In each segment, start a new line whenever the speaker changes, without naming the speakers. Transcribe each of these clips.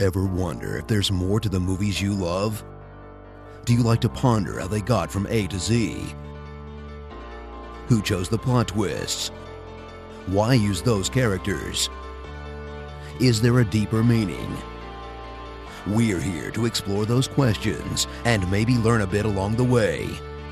Ever wonder if there's more to the movies you love? Do you like to ponder how they got from A to Z? Who chose the plot twists? Why use those characters? Is there a deeper meaning? We're here to explore those questions and maybe learn a bit along the way.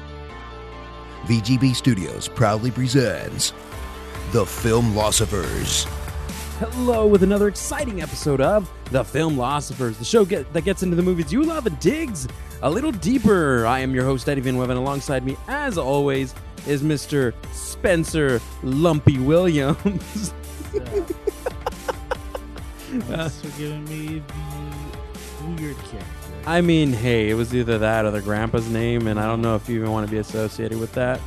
VGB Studios proudly presents The Filmlosophers.
Hello with another exciting episode of The Filmlosophers, the show that gets into the movies you love and digs a little deeper. I am your host, Eddie Van Weven. Alongside me, as always, is Mr. Spencer Lumpy Williams.
Thanks for giving me the weird character.
I mean, hey, it was either that or the grandpa's name, and I don't know if you even want to be associated with that.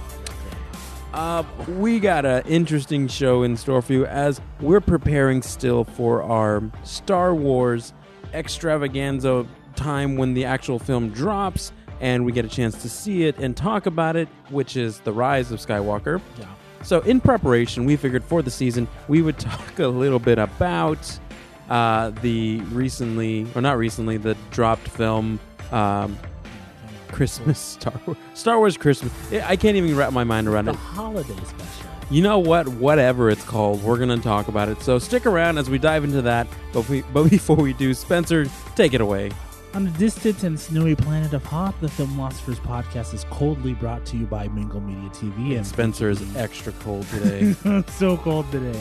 We got an interesting show in store for you as we're preparing still for our Star Wars extravaganza time when the actual film drops and we get a chance to see it and talk about it, which is The Rise of Skywalker.
Yeah.
So in preparation, we figured for the season we would talk a little bit about the dropped film Christmas, Star Wars Christmas. I can't even wrap my mind around
The
it.
holiday special.
You know what? Whatever it's called, we're going to talk about it. So stick around as we dive into that. But before we do, Spencer, take it away.
On the distant and snowy planet of Hoth, the Filmlosophers podcast is coldly brought to you by Mingle Media TV. And
Spencer is extra cold today.
It's so cold today.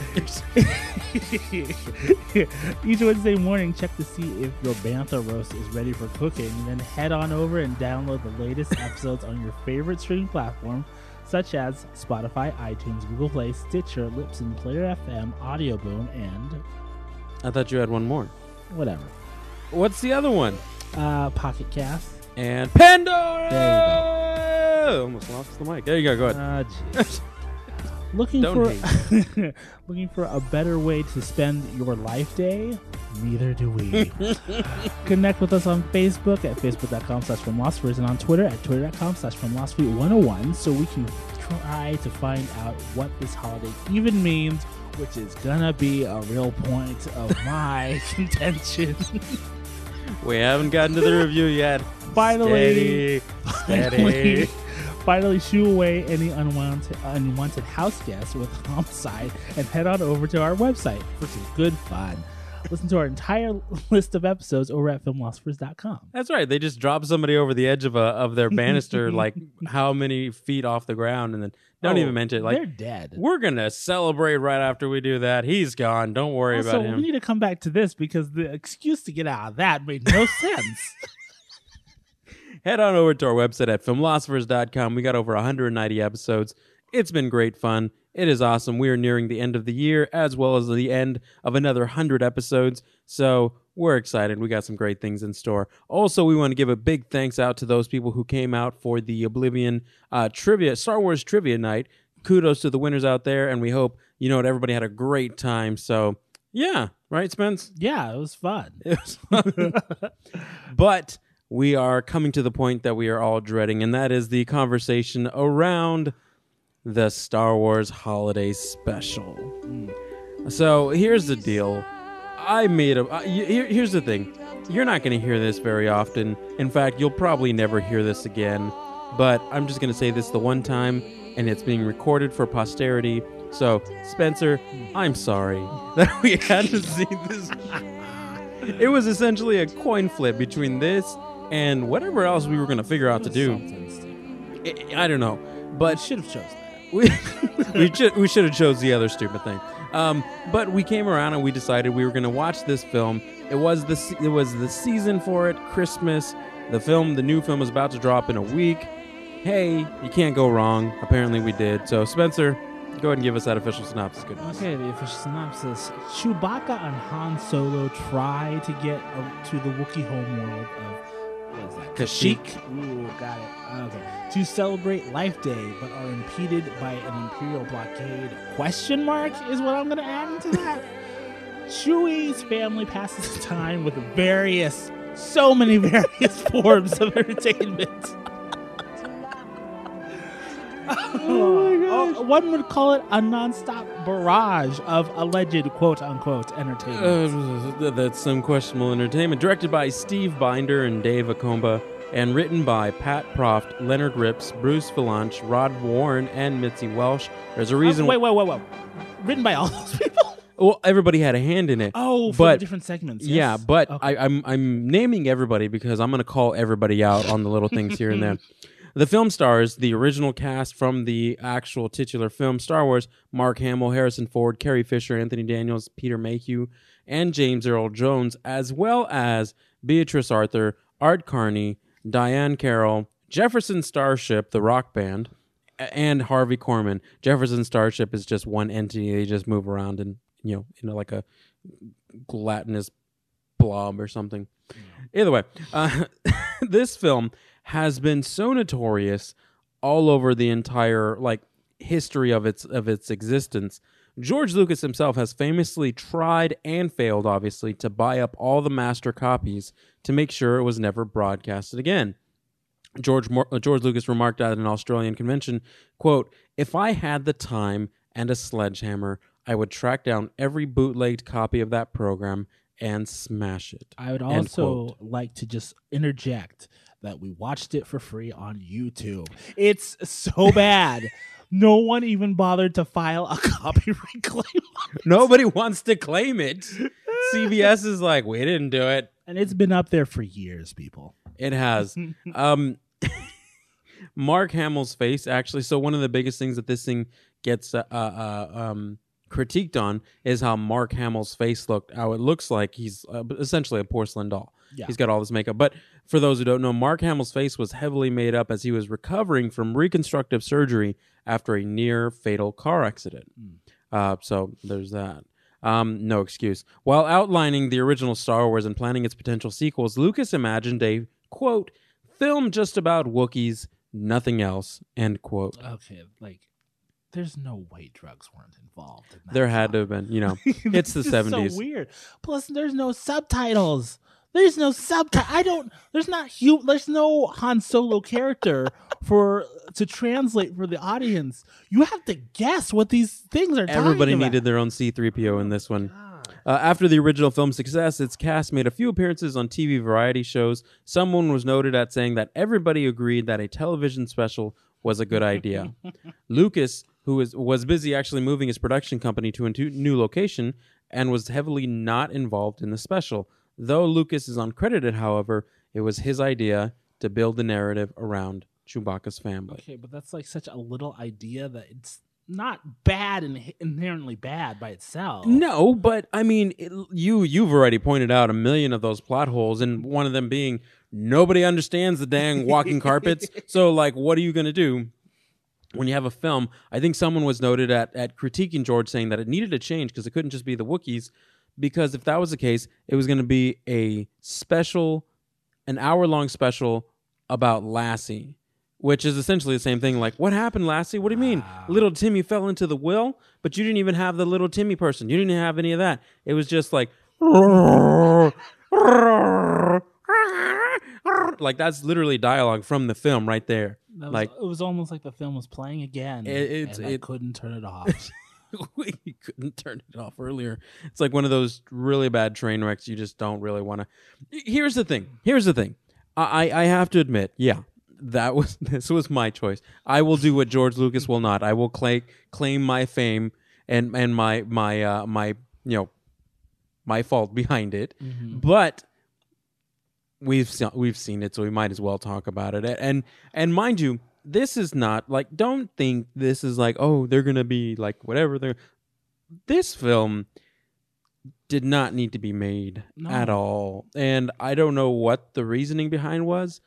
Each Wednesday morning, check to see if your bantha roast is ready for cooking. Then head on over and download the latest episodes on your favorite streaming platform, such as Spotify, iTunes, Google Play, Stitcher, Libsyn, Player FM, Audio Boom, and
I thought you had one more.
whatever.
What's the other one?
Pocket Cast.
And Pandora!
There you
Almost lost the mic. There you go. Go ahead.
Jeez. Looking
Don't
looking for a better way to spend your life day? Neither do we. Connect with us on Facebook at facebook.com/filmlosophers and on Twitter at twitter.com/filmlosophy101 so we can try to find out what this holiday even means, which is gonna be a real point of my contention.
We haven't gotten to the review yet.
Finally,
Steady.
Finally, shoo away any unwanted house guests with Homicide and head on over to our website for some good fun. Listen to our entire list of episodes over at filmlosophers.com.
That's right. They just drop somebody over the edge of their banister, like how many feet off the ground, and then don't even mention it. Like,
they're dead.
we're gonna celebrate right after we do that. He's gone. Don't worry
Also,
about
we
him.
need to come back to this because the excuse to get out of that made no sense.
Head on over to our website at filmlosophers.com. We got over 190 episodes. It's been great fun. It is awesome. We are nearing the end of the year as well as the end of another 100 episodes. So we're excited. We got some great things in store. Also, we want to give a big thanks out to those people who came out for the Oblivion trivia, Star Wars trivia night. Kudos to the winners out there, and we hope everybody had a great time. So yeah, right, Spence?
Yeah, it was fun.
It was fun. But we are coming to the point that we are all dreading, and that is the conversation around the Star Wars Holiday Special. So here's the deal. Here's the thing. You're not going to hear this very often. In fact, you'll probably never hear this again. But I'm just going to say this the one time, and it's being recorded for posterity. So, Spencer, I'm sorry that we had to see this. It was essentially a coin flip between this and whatever else we were going to figure out to do. I don't know. But
should have chosen that.
we should have chose the other stupid thing. But we came around and we decided we were going to watch this film. It was the season for it, Christmas. The new film is about to drop in a week. Hey, you can't go wrong. Apparently we did. So Spencer, go ahead and give us that official synopsis. Goodness.
Okay, the official synopsis. Chewbacca and Han Solo try to get to the Wookiee homeworld of, what is that?
Kashyyyk.
Ooh, got it. Okay. To celebrate Life Day, but are impeded by an Imperial blockade. Question mark is what I'm going to add into that. Chewie's family passes the time with so many various forms of entertainment.
Oh my gosh.
one would call it a nonstop barrage of alleged quote-unquote entertainment.
That's some questionable entertainment. Directed by Steve Binder and Dave Akomba, and written by Pat Proft, Leonard Rips, Bruce Valanche, Rod Warren, and Mitzi Welsh. There's a reason.
Wait. Written by all those people?
Well, everybody had a hand in it.
Oh, for the different segments. Yes.
Yeah, but
Okay.
I'm naming everybody because I'm going to call everybody out on the little things here and there. The film stars the original cast from the actual titular film Star Wars: Mark Hamill, Harrison Ford, Carrie Fisher, Anthony Daniels, Peter Mayhew, and James Earl Jones, as well as Beatrice Arthur, Art Carney, Diane Carroll, Jefferson Starship, the rock band, and Harvey Korman. Jefferson Starship is just one entity. They just move around and, like a gelatinous blob or something. Either way, this film has been so notorious all over the entire history of its existence. George Lucas himself has famously tried and failed, obviously, to buy up all the master copies to make sure it was never broadcasted again. George Lucas remarked at an Australian convention, quote, "If I had the time and a sledgehammer, I would track down every bootlegged copy of that program and smash it."
I would also like to just interject that we watched it for free on YouTube. It's so bad. No one even bothered to file a copyright claim.
Nobody wants to claim it. CBS is like, we didn't do it.
And it's been up there for years, people.
It has. Mark Hamill's face, actually. So one of the biggest things that this thing gets critiqued on is how Mark Hamill's face looked. How it looks like he's essentially a porcelain doll.
Yeah.
He's got all this makeup. But for those who don't know, Mark Hamill's face was heavily made up as he was recovering from reconstructive surgery after a near-fatal car accident. So there's that. No excuse. While outlining the original Star Wars and planning its potential sequels, Lucas imagined a, quote, film just about Wookiees, nothing else, end quote.
Okay, there's no way drugs weren't involved in that.
There had to have been, it's the 70s.
So weird. Plus, there's no subtitles. There's no subtitle. There's no Han Solo character to translate for the audience. You have to guess what these things are talking
Everybody
about.
needed their own C-3PO in this one. After the original film's success, its cast made a few appearances on TV variety shows. Someone was noted at saying that everybody agreed that a television special was a good idea. Lucas, who was busy actually moving his production company to a new location and was heavily not involved in the special. Though Lucas is uncredited, however, it was his idea to build the narrative around Chewbacca's family.
Okay, but that's such a little idea that it's not bad and inherently bad by itself.
No, but I mean, you've already pointed out a million of those plot holes, and one of them being nobody understands the dang walking carpets. So, what are you going to do when you have a film? I think someone was noted at critiquing George, saying that it needed a change because it couldn't just be the Wookiees. Because if that was the case, it was going to be an hour-long special about Lassie, which is essentially the same thing. What happened, Lassie? What do you mean? Little Timmy fell into the well, but you didn't even have the little Timmy person. You didn't have any of that. It was just that's literally dialogue from the film right there.
It was almost like the film was playing again. I couldn't turn it off.
You couldn't turn it off earlier. It's like one of those really bad train wrecks you just don't really want to. Here's the thing. I have to admit, this was my choice. I will do what George Lucas will not. I will claim my fame and my fault behind it. Mm-hmm. But we've seen it, so we might as well talk about it. And mind you, this is not don't think this is they're gonna be whatever. This film did not need to be made at all, and I don't know what the reasoning behind was,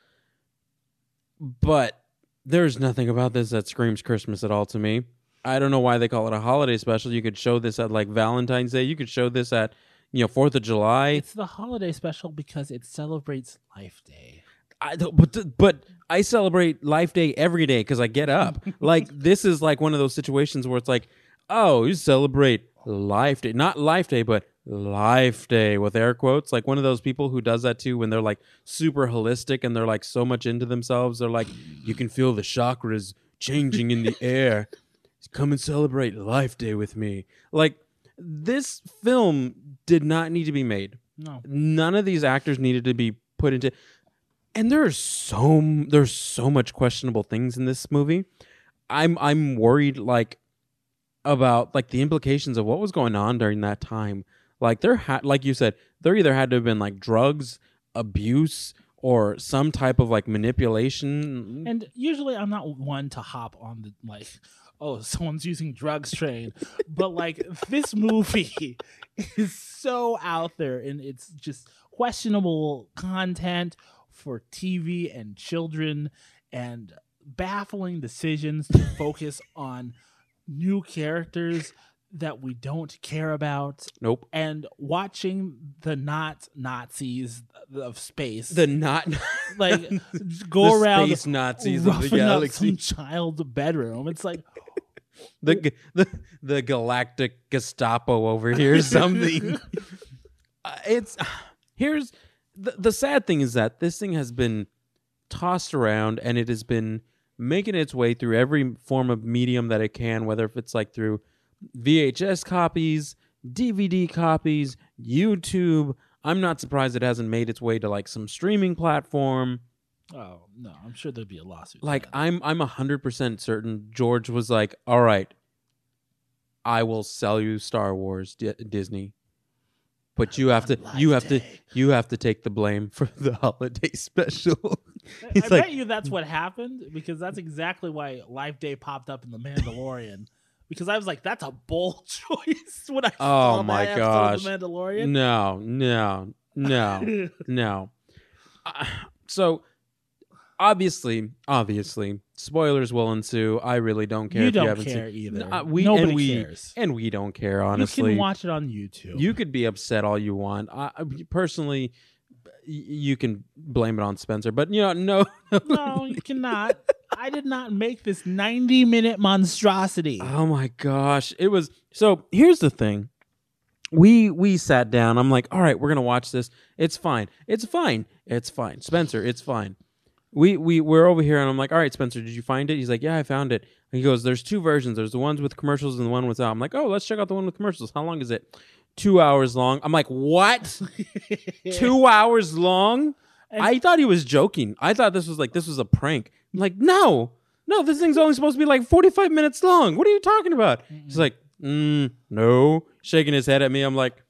but there's nothing about this that screams Christmas at all to me. I don't know why they call it a holiday special. You could show this at Valentine's Day. You could show this at 4th of July.
It's the holiday special because it celebrates Life Day.
But I celebrate Life Day every day because I get up. This is one of those situations where it's you celebrate Life Day. Not Life Day, but Life Day with air quotes. One of those people who does that too when they're super holistic and they're so much into themselves. They're you can feel the chakras changing in the air. come and celebrate Life Day with me. Like, this film did not need to be made.
No.
None of these actors needed to be put into. And there's so much questionable things in this movie. I'm worried like about like the implications of what was going on during that time. Like like you said, there either had to have been like drugs, abuse, or some type of like manipulation.
And usually I'm not one to hop on the like, oh, someone's using drugs train. But like this movie is so out there and it's just questionable content for TV and children and baffling decisions to focus on new characters that we don't care about.
Nope.
And watching the not Nazis of space.
The not
like go
the
around
space Nazis of the
roughing up
galaxy.
some child's bedroom. It's like
the galactic Gestapo over here or something. Here's the sad thing is that this thing has been tossed around and it has been making its way through every form of medium that it can, whether if it's like through VHS copies, DVD copies, YouTube. I'm not surprised it hasn't made its way to like some streaming platform.
Oh no, I'm sure there'd be a lawsuit.
Like I'm 100% certain George was like, "All right, I will sell you Star Wars, Disney, but you have to take the blame for the holiday special."
I bet you that's what happened because that's exactly why Life Day popped up in The Mandalorian. Because I was like, that's a bold choice when I saw
my
that
gosh.
episode of The Mandalorian.
No. So obviously, spoilers will ensue. I really don't care.
You
if
don't
you haven't
care
seen.
either.
Nobody
cares.
And we don't care. Honestly,
you can watch it on YouTube.
You could be upset all you want. Personally, you can blame it on Spencer, but no.
No, you cannot. I did not make this 90-minute monstrosity.
Oh my gosh. It was so here's the thing. We sat down. I'm like, all right, we're gonna watch this. It's fine. Spencer, it's fine. We're over here and I'm like, all right, Spencer, did you find it? He's like, yeah, I found it. And he goes, there's two versions. There's the ones with commercials and the one without. I'm like, oh, let's check out the one with commercials. How long is it? 2 hours long. I'm like, what? 2 hours long? I thought he was joking. I thought this was a prank. I'm like, no, this thing's only supposed to be like 45 minutes long. What are you talking about? Mm-hmm. He's like, no, shaking his head at me. I'm like,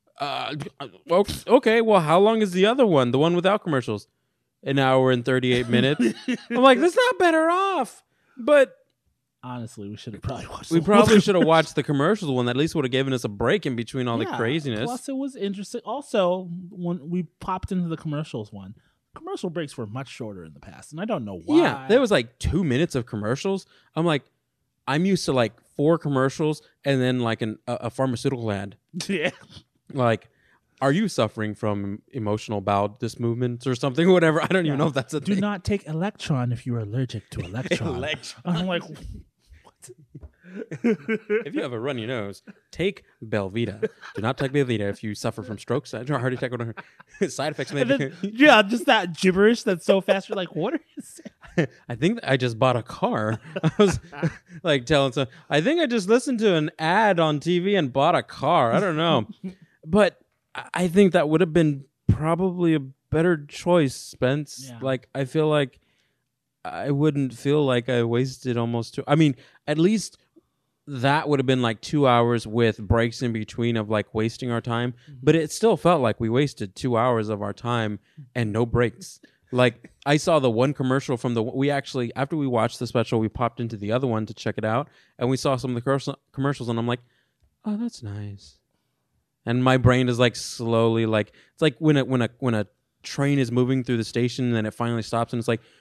okay, well, how long is the other one? The one without commercials? 1 hour and 38 minutes. I'm like, that's not better off. But
honestly, we should have probably watched.
We probably should have watched the commercial one. At least would have given us a break in between all the craziness.
Plus, it was interesting. Also, when we popped into the commercials one, commercial breaks were much shorter in the past, and I don't know why.
Yeah, there was like 2 minutes of commercials. I'm like, I'm used to like 4 commercials and then like a pharmaceutical ad.
Yeah,
like. Are you suffering from emotional bowel dismovements or something? Whatever. I don't even know if that's a thing.
Do not take Electron if you are allergic to Electron. I'm like, what?
If you have a runny nose, take Belvita. Do not take Belvita if you suffer from strokes, heart attack, or side effects.
Yeah, just that gibberish that's so fast. You're like, what is it?
I think I just bought a car. I was like telling someone, I think I just listened to an ad on TV and bought a car. I don't know. But I think that would have been probably a better choice, Spence. Yeah. Like, I feel like I wouldn't feel like I wasted almost 2. I mean, at least that would have been like 2 hours with breaks in between of like wasting our time. Mm-hmm. But it still felt like we wasted 2 hours of our time and no breaks. Like, I saw the one commercial from after we watched the special, we popped into the other one to check it out. And we saw some of the commercials and I'm like, oh, that's nice. And my brain is like slowly like it's like when a train is moving through the station and then it finally stops and it's like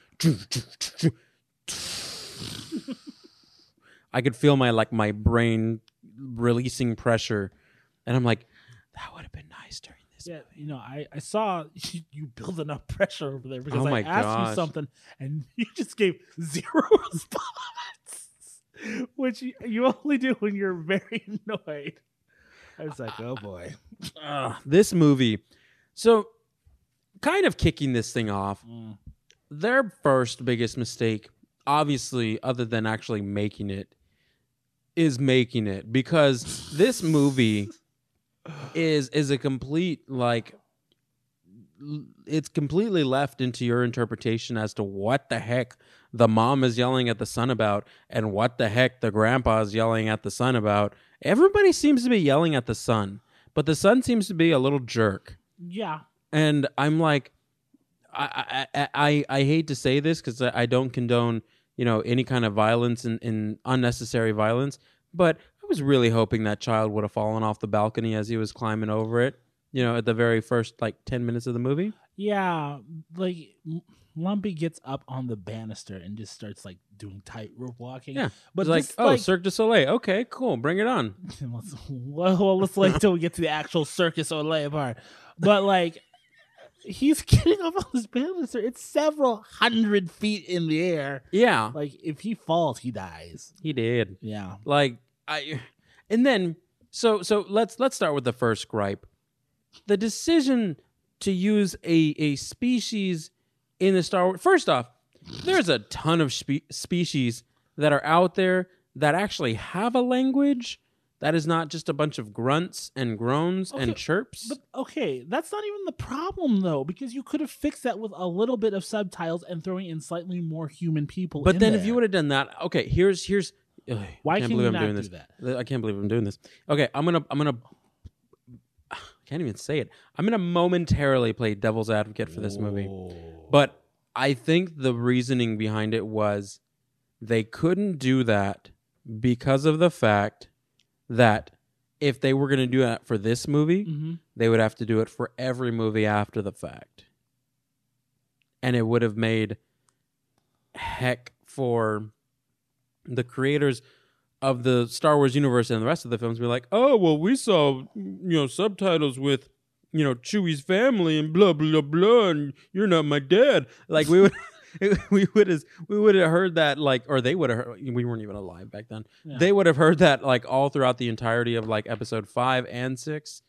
I could feel my brain releasing pressure and I'm like, that would have been nice during this movie.
You know, I saw you building up pressure over there because I asked you something and you just gave 0 response, which you only do when you're very annoyed. I was like, oh boy.
This movie. So, kind of kicking this thing off, their first biggest mistake, obviously, other than actually making it, is making it, because this movie is a complete, like, it's completely left into your interpretation as to what the heck the mom is yelling at the son about and what the heck the grandpa is yelling at the son about. Everybody seems to be yelling at the son, but the son seems to be a little jerk.
Yeah.
And I'm like, I hate to say this because I don't condone, any kind of violence and unnecessary violence, but I was really hoping that child would have fallen off the balcony as he was climbing over it, at the very first, 10 minutes of the movie.
Yeah, like Lumpy gets up on the banister and just starts doing tightrope walking.
Yeah,
but
it's Cirque du Soleil. Okay, cool, bring it on.
let's wait till we get to the actual Cirque du Soleil part. But he's getting up on this banister. It's several hundred feet in the air.
Yeah,
if he falls, he dies.
He did.
Yeah,
and then so let's start with the first gripe. The decision to use a species in the Star Wars. First off, there's a ton of species that are out there that actually have a language that is not just a bunch of grunts and groans and chirps.
But that's not even the problem though, because you could have fixed that with a little bit of subtitles and throwing in slightly more human people.
But then if you would have done that, here's
why can't you not do that?
I can't believe I'm doing this. Okay, I'm gonna I can't even say it. I'm going to momentarily play devil's advocate for this movie. But I think the reasoning behind it was they couldn't do that because of the fact that if they were going to do that for this movie, they would have to do it for every movie after the fact. And it would have made heck for the creators of the Star Wars universe and the rest of the films be like, oh, well, we saw, subtitles with, Chewie's family and blah, blah, blah, and you're not my dad. We would have heard that, or they would have heard, we weren't even alive back then. Yeah. They would have heard that, all throughout the entirety of, episode 5 and 6.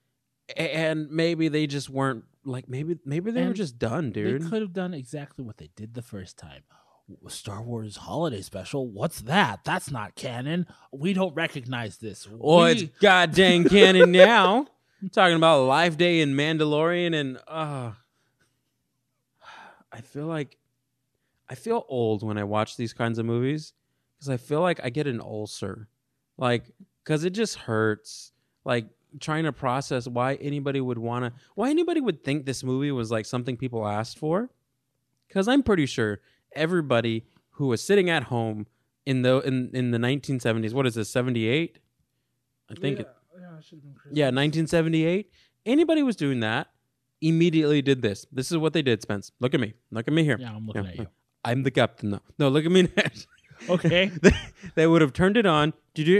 And maybe they just weren't, maybe they were just done, dude.
They could have done exactly what they did the first time. Star Wars Holiday Special? What's that? That's not canon. We don't recognize this.
It's goddamn canon now. I'm talking about Life Day and Mandalorian, and I feel old when I watch these kinds of movies because I feel like I get an ulcer, because it just hurts. Trying to process why anybody would think this movie was something people asked for, because I'm pretty sure everybody who was sitting at home in the 1970s, what is this, 78? I think it should have been Christmas. Yeah, 1978. Anybody was doing that, immediately did this. This is what they did, Spence. Look at me. Look at me here.
Yeah, I'm looking at you.
I'm the captain now. No, look at me next.
Okay.
They would have turned it on,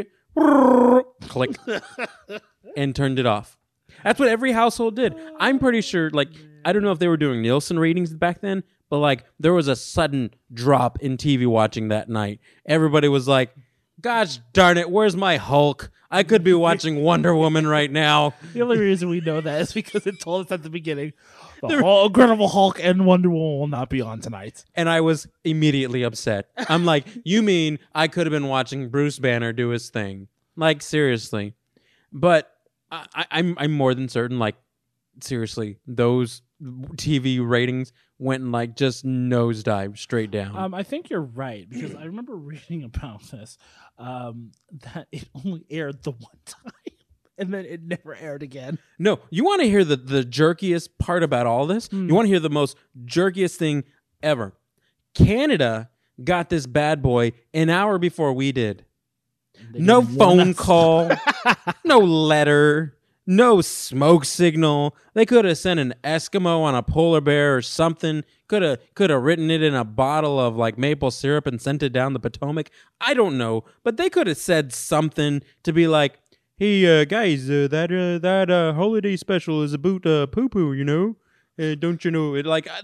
click, and turned it off. That's what every household did. I'm pretty sure, I don't know if they were doing Nielsen ratings back then, but there was a sudden drop in TV watching that night. Everybody was like, gosh darn it, where's my Hulk? I could be watching Wonder Woman right now.
The only reason we know that is because it told us at the beginning, the Incredible Hulk and Wonder Woman will not be on tonight.
And I was immediately upset. I'm like, you mean I could have been watching Bruce Banner do his thing? Seriously. But I'm more than certain, seriously, those TV ratings went and just nosedive straight down.
I think you're right, because I remember reading about this, that it only aired the one time and then it never aired again.
No, you want to hear the jerkiest part about all this? You want to hear the most jerkiest thing ever? Canada got this bad boy an hour before we did. No phone call, no letter, no smoke signal. They could have sent an Eskimo on a polar bear or something. Could have written it in a bottle of maple syrup and sent it down the Potomac. I don't know, but they could have said something to be like, "Hey guys, that holiday special is about poo poo, don't you know it?"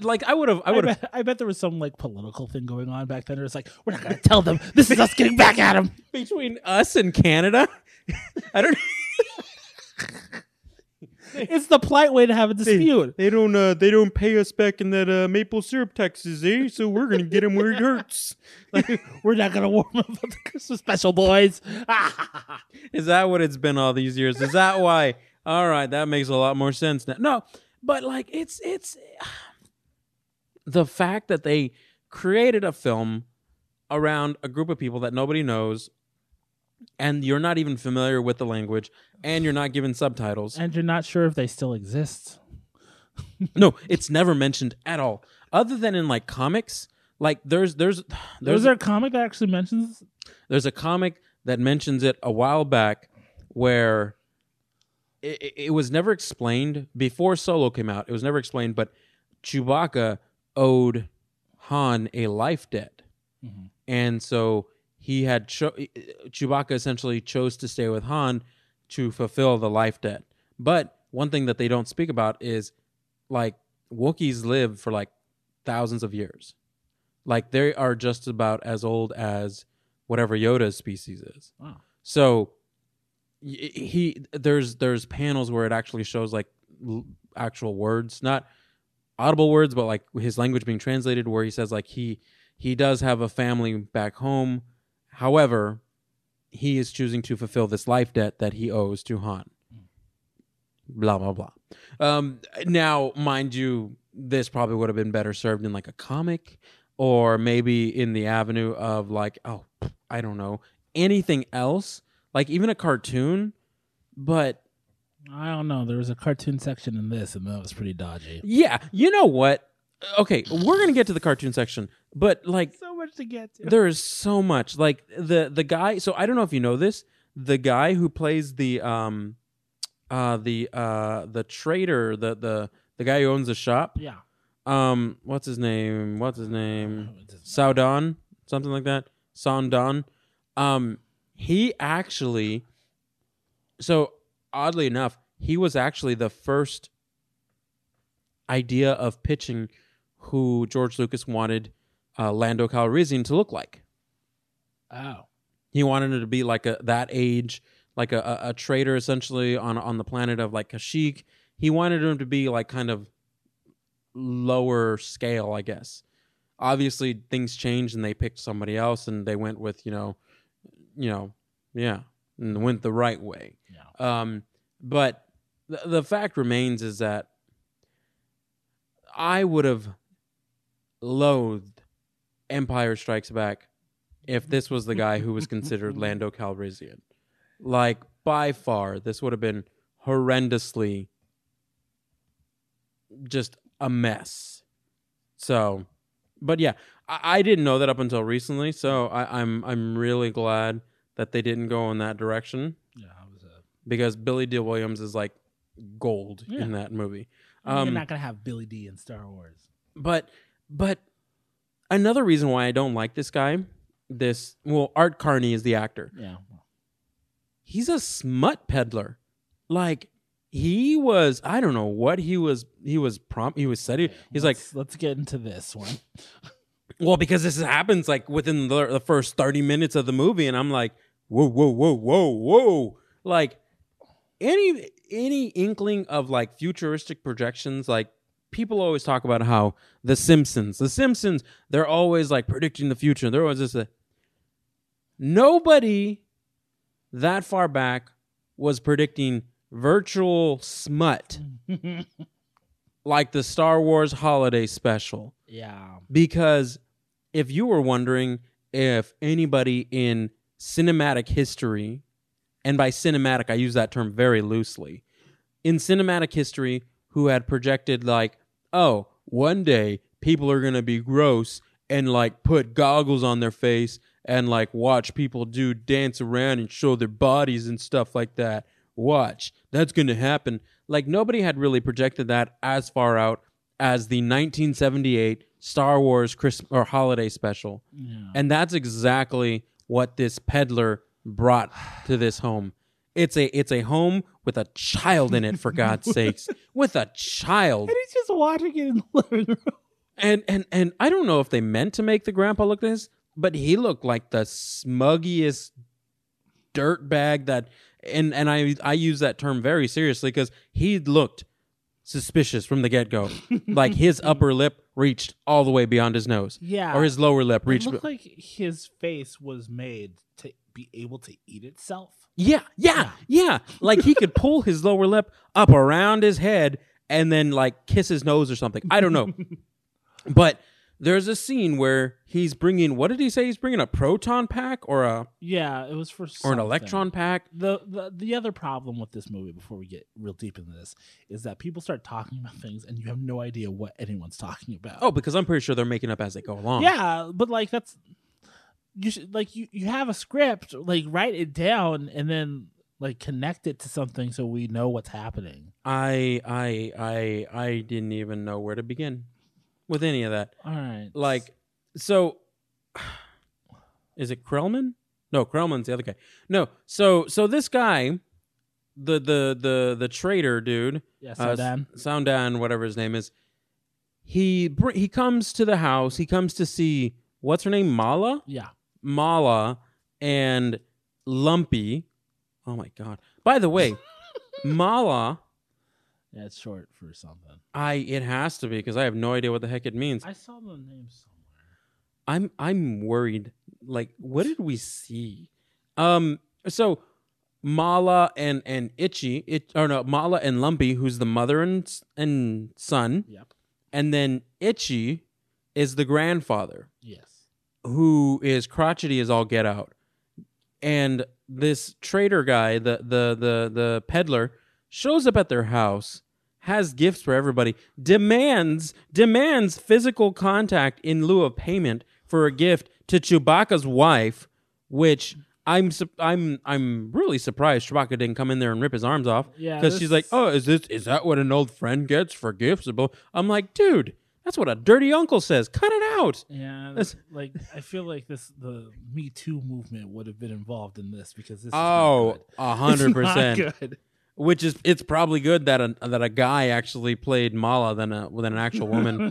I
bet there was some political thing going on back then. It was we're not gonna tell them. This is us getting back at them.
Between us and Canada, I don't.
It's the polite way to have a dispute.
They don't pay us back in that maple syrup taxes, eh? So we're gonna get them where it hurts.
We're not gonna warm up the Christmas special, boys.
Is that what it's been all these years? Is that why? All right, that makes a lot more sense now. No, but like it's the fact that they created a film around a group of people that nobody knows, and you're not even familiar with the language, and you're not given subtitles.
And you're not sure if they still exist.
No, it's never mentioned at all, other than in like comics. Like there's
there a comic that actually mentions?
There's a comic that mentions it a while back, where it was never explained before Solo came out. It was never explained, but Chewbacca owed Han a life debt, and so he had Chewbacca essentially chose to stay with Han to fulfill the life debt. But one thing that they don't speak about is like Wookiees live for like thousands of years. Like they are just about as old as whatever Yoda's species is.
Wow.
So there's panels where it actually shows like actual words, not audible words, but like his language being translated, where he says like he does have a family back home. However, he is choosing to fulfill this life debt that he owes to Han. Blah, blah, blah. Now, mind you, this probably would have been better served in like a comic, or maybe in the avenue of like, oh, I don't know, anything else, like even a cartoon. But
I don't know. There was a cartoon section in this, and that was pretty dodgy.
Yeah, you know what? Okay, we're gonna get to the cartoon section, but like
So much to get to.
there is so much. Like the guy. So I don't know if you know this. The guy who plays the trader, the guy who owns the shop.
Yeah.
What's his name? Saudon, something like that. Saudon. He actually. So oddly enough, he was actually the first idea of pitching who George Lucas wanted Lando Calrissian to look like.
Oh.
He wanted it to be like that age, like a trader essentially on the planet of like Kashyyyk. He wanted him to be like kind of lower scale, I guess. Obviously, things changed and they picked somebody else, and they went with and went the right way.
Yeah.
But the fact remains is that I would have loathed Empire Strikes Back if this was the guy who was considered Lando Calrissian. Like, by far, this would have been horrendously just a mess. So, but yeah, I didn't know that up until recently, so I'm really glad that they didn't go in that direction.
Yeah,
because Billy Dee Williams is like gold in that movie.
You're not gonna have Billy D in Star Wars.
But another reason why I don't like this guy, Art Carney is the actor.
Yeah.
He's a smut peddler. Like he was, I don't know what he was studying.
Let's get into this one.
Well, because this happens like within the first 30 minutes of the movie, and I'm like, whoa. Like any inkling of like futuristic projections, like people always talk about how The Simpsons, they're always like predicting the future. They're always just nobody that far back was predicting virtual smut like the Star Wars holiday special.
Yeah.
Because if you were wondering if anybody in cinematic history, and by cinematic I use that term very loosely, in cinematic history who had projected like, oh, one day people are going to be gross and like put goggles on their face and like watch people dance around and show their bodies and stuff like that. Watch, that's going to happen. Like nobody had really projected that as far out as the 1978 Star Wars Christmas or holiday special. Yeah. And that's exactly what this peddler brought to this home. It's a home with a child in it, for God's sakes. With a child.
And he's just watching it in the living room.
And I don't know if they meant to make the grandpa look this, but he looked like the smuggiest dirtbag that and I use that term very seriously because he looked suspicious from the get-go. Like his upper lip reached all the way beyond his nose.
Yeah.
Or his lower lip reached.
It looked like his face was made to be able to eat itself.
Yeah. Like he could pull his lower lip up around his head and then like kiss his nose or something. I don't know. But there's a scene where he's bringing, what did he say? He's bringing a proton pack or
it was for
or
something.
an electron pack.
The other problem with this movie, before we get real deep into this, is that people start talking about things and you have no idea what anyone's talking about.
Oh, because I'm pretty sure they're making up as they go along.
Yeah, but like that's you should like you have a script, like write it down and then like connect it to something so we know what's happening.
I didn't even know where to begin with any of that.
All right.
Like, so is it Krellman? No, Krellman's the other guy. No, so this guy, the traitor dude, Soundan, whatever his name is, he comes to the house. He comes to see what's her name, Mala.
Yeah,
Mala and Lumpy. Oh my god! By the way, Mala.
Yeah, it's short for something.
It has to be because I have no idea what the heck it means.
I saw the name somewhere.
I'm worried. Like, what did we see? So Mala and Mala and Lumpy, who's the mother and son.
Yep.
And then Itchy is the grandfather.
Yes.
Who is crotchety as all get out. And this trader guy, the peddler, shows up at their house, has gifts for everybody, demands physical contact in lieu of payment for a gift to Chewbacca's wife, which I'm really surprised Chewbacca didn't come in there and rip his arms off.
Yeah,
because she's like, oh, is that what an old friend gets for gifts? I'm like, dude, that's what a dirty uncle says. Cut it out.
Yeah, like I feel like the Me Too movement would have been involved in this because this is
100%.
good.
Which is, it's probably good that a guy actually played Mala than an actual woman.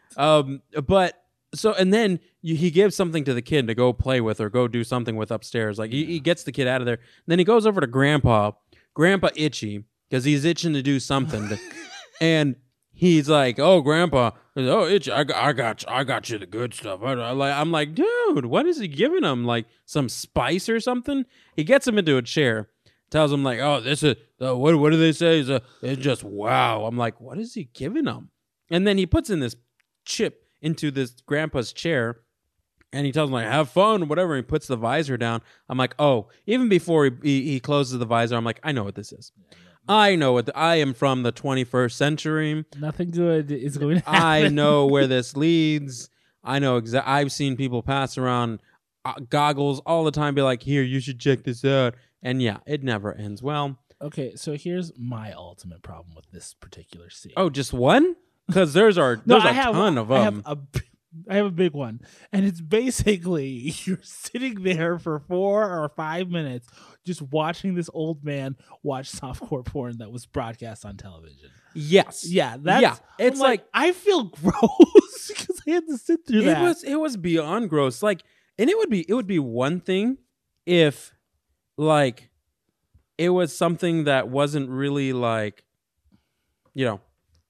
But so, and then he gives something to the kid to go play with or go do something with upstairs. Like he gets the kid out of there. And then he goes over to Grandpa Itchy, because he's itching to do something. And he's like, "Oh, Grandpa, oh Itchy, I got you the good stuff." I'm like, dude, what is he giving him? Like some spice or something? He gets him into a chair. Tells him like, "Oh, this is what do they say? It's just wow." I'm like, what is he giving him? And then he puts in this chip into this grandpa's chair, and he tells him like, "Have fun," whatever. And he puts the visor down. I'm like, oh, even before he closes the visor, I'm like, I know what this is. I know what I am from the 21st century.
Nothing good is going to happen.
I know where this leads. I know I've seen people pass around goggles all the time, be like, "Here, you should check this out." And yeah, it never ends well.
Okay, so here's my ultimate problem with this particular scene.
Oh, just one? Because there's a ton of them.
I have a big one. And it's basically you're sitting there for 4 or 5 minutes just watching this old man watch softcore porn that was broadcast on television.
Yes.
Yeah, that's
it's like
I feel gross because I had to sit through that.
It was beyond gross. Like, and it would be one thing if like it was something that wasn't really like, you know,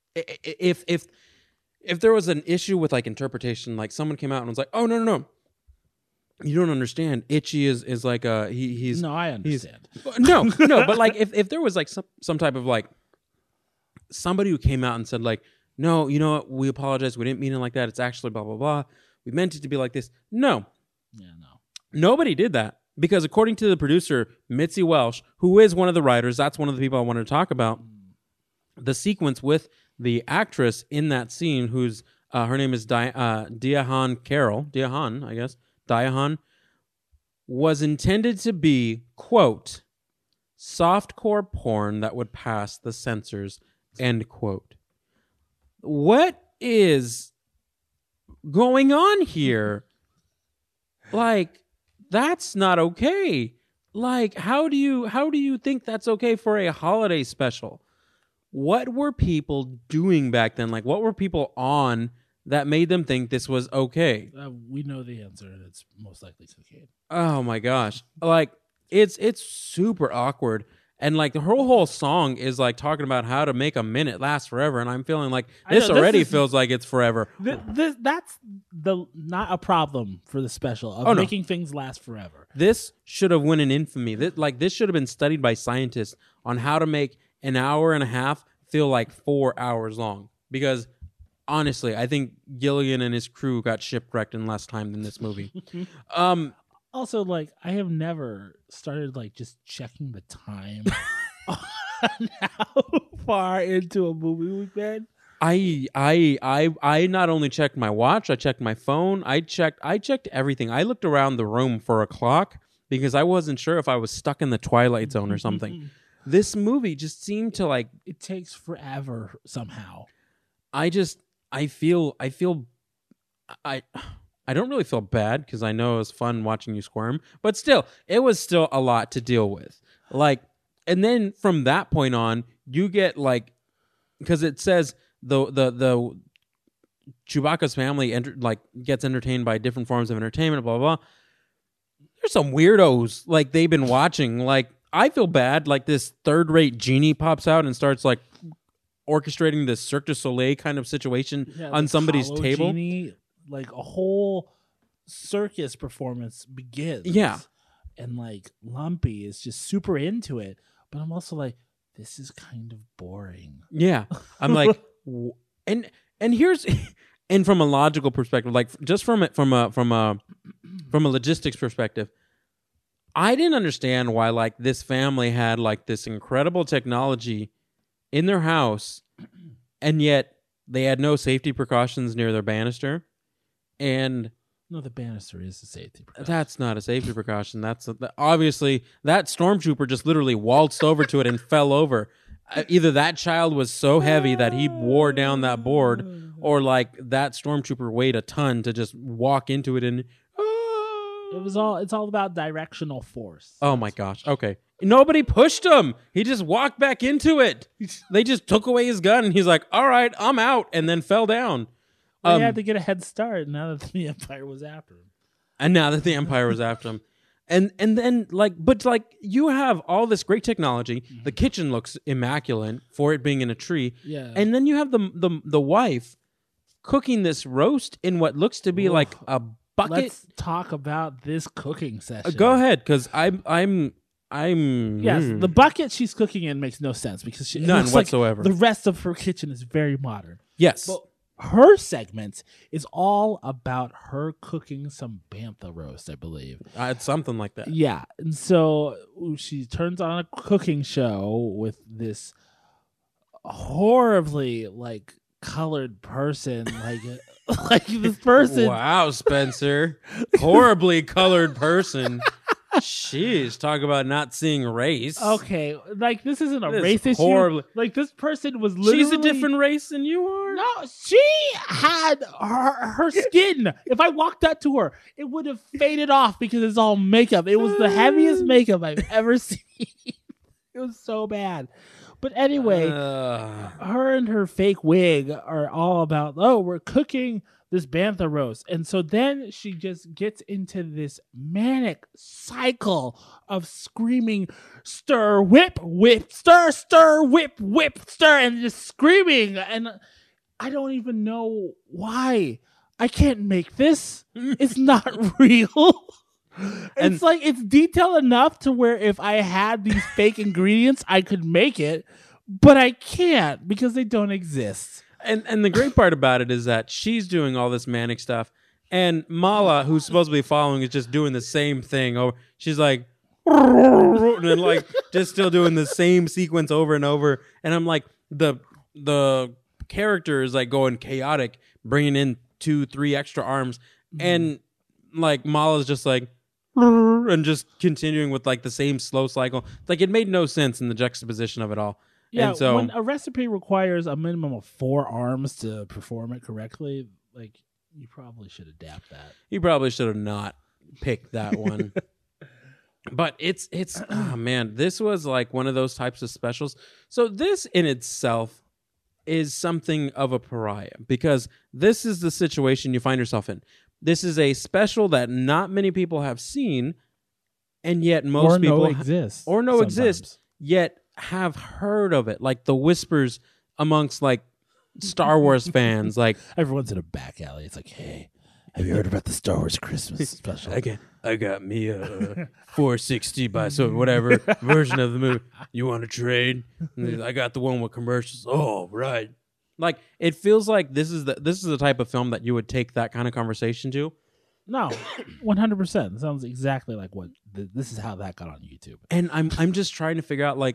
if there was an issue with like interpretation, like someone came out and was like, "Oh no, you don't understand. Itchy is like he's
no, I understand.
No, but like if there was like some type of like somebody who came out and said like, "No, you know what? We apologize. We didn't mean it like that. It's actually blah blah blah. We meant it to be like this." No, nobody did that. Because according to the producer, Mitzi Welsh, who is one of the writers, that's one of the people I wanted to talk about, the sequence with the actress in that scene, who's her name is Diahan Carroll, I guess, Diahan, was intended to be, quote, softcore porn that would pass the censors, end quote. What is going on here? Like, that's not okay. Like, how do you think that's okay for a holiday special? What were people doing back then? Like, what were people on that made them think this was okay?
We know the answer, and it's most likely cocaine.
Oh my gosh! Like, It's super awkward. And like the whole song is like talking about how to make a minute last forever, and I'm feeling like this already feels like it's forever.
That's not a problem for the special of making things last forever.
This should have won an infamy. This should have been studied by scientists on how to make an hour and a half feel like 4 hours long. Because honestly, I think Gilligan and his crew got shipwrecked in less time than this movie.
Also, like, I have never started like just checking the time on how far into a movie we've been.
I not only checked my watch, I checked my phone, I checked everything. I looked around the room for a clock because I wasn't sure if I was stuck in the Twilight Zone or something. This movie just seemed to like
it takes forever somehow.
I don't really feel bad because I know it was fun watching you squirm, but still, it was still a lot to deal with. Like, and then from that point on, you get like, because it says the Chewbacca's family gets entertained by different forms of entertainment, blah, blah, blah. There's some weirdos like they've been watching. Like, I feel bad. Like this third-rate genie pops out and starts like orchestrating this Cirque du Soleil kind of situation on somebody's table.
Genie, like a whole circus performance begins.
Yeah.
And like Lumpy is just super into it. But I'm also like, this is kind of boring.
Yeah. I'm like, and here's, and from a logical perspective, like just from a logistics perspective, I didn't understand why like this family had like this incredible technology in their house, and yet they had no safety precautions near their banister. And
no, the banister is a safety precaution.
That's not a safety precaution. Obviously that stormtrooper just literally waltzed over to it and fell over. Either that child was so heavy that he wore down that board, or like that stormtrooper weighed a ton to just walk into it and.
It's all about directional force.
Oh my gosh. Okay. Nobody pushed him. He just walked back into it. They just took away his gun and he's like, all right, I'm out, and then fell down.
He had to get a head start now that the Empire was after him.
And then but you have all this great technology. Mm-hmm. The kitchen looks immaculate for it being in a tree.
Yeah.
And then you have the wife cooking this roast in what looks to be like a bucket.
Let's talk about this cooking session.
Go ahead, because I'm
yes, the bucket she's cooking in makes no sense because
none whatsoever.
Like the rest of her kitchen is very modern.
Yes.
But her segment is all about her cooking some bantha roast, I believe.
It's something like that.
Yeah. And so she turns on a cooking show with this horribly like colored person, like this person.
Wow, Spencer. Horribly colored person. Jeez, talk about not seeing race.
Okay, like this isn't a race issue. Horribly. Like this person was literally.
She's a different race than you are.
No, she had her skin. If I walked up to her, it would have faded off because it's all makeup. It was the heaviest makeup I've ever seen. It was so bad. But anyway, her and her fake wig are all about, we're cooking this bantha roast. And so then she just gets into this manic cycle of screaming, stir, whip, whip, stir, stir, whip, whip, stir, and just screaming. And I don't even know why. I can't make this. It's not real. It's like it's detailed enough to where if I had these fake ingredients, I could make it, but I can't because they don't exist.
And the great part about it is that she's doing all this manic stuff, and Mala, who's supposed to be following, is just doing the same thing. She's like, and then like just still doing the same sequence over and over. And I'm like, the character is like going chaotic, bringing in 2-3 extra arms, and like Mala's just like. And just continuing with like the same slow cycle. Like it made no sense in the juxtaposition of it all.
Yeah,
and so,
when a recipe requires a minimum of 4 arms to perform it correctly, like you probably should adapt that.
You probably should have not picked that one. But it's oh man, this was like one of those types of specials. So this in itself is something of a pariah because this is the situation you find yourself in. This is a special that not many people have seen, and yet most people
exists
exist, yet have heard of it. Like the whispers amongst like Star Wars fans, like
everyone's in a back alley. It's like, hey, have you heard about the Star Wars Christmas special?
I got me a 460 by so whatever version of the movie. You want to trade? I got the one with commercials. Oh, right. Like it feels like this is the type of film that you would take that kind of conversation to.
No, 100%. It sounds exactly like what this is how that got on YouTube.
And I'm just trying to figure out, like,